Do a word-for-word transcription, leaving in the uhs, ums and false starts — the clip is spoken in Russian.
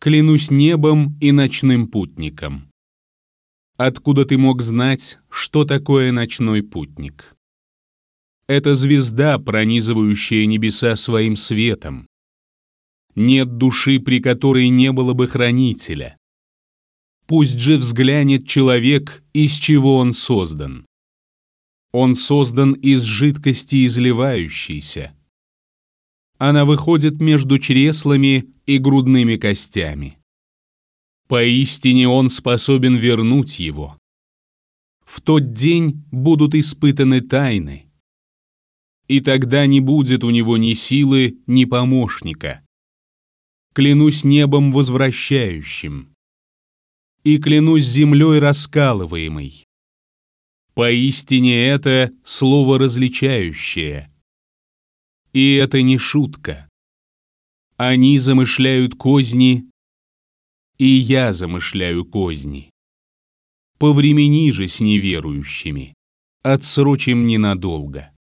Клянусь небом и ночным путником. Откуда ты мог знать, что такое ночной путник? Это звезда, пронизывающая небеса своим светом. Нет души, при которой не было бы хранителя. Пусть же взглянет человек, из чего он создан. Он создан из жидкости изливающейся. Она выходит между чреслами и грудными костями. Поистине он способен вернуть его. В тот день будут испытаны тайны. И тогда не будет у него ни силы, ни помощника. Клянусь небом возвращающим. И клянусь землей раскалываемой. Поистине это слово различающее. И это не шутка. Они замышляют козни, и я замышляю козни. Повремени же с неверующими, отсрочим ненадолго.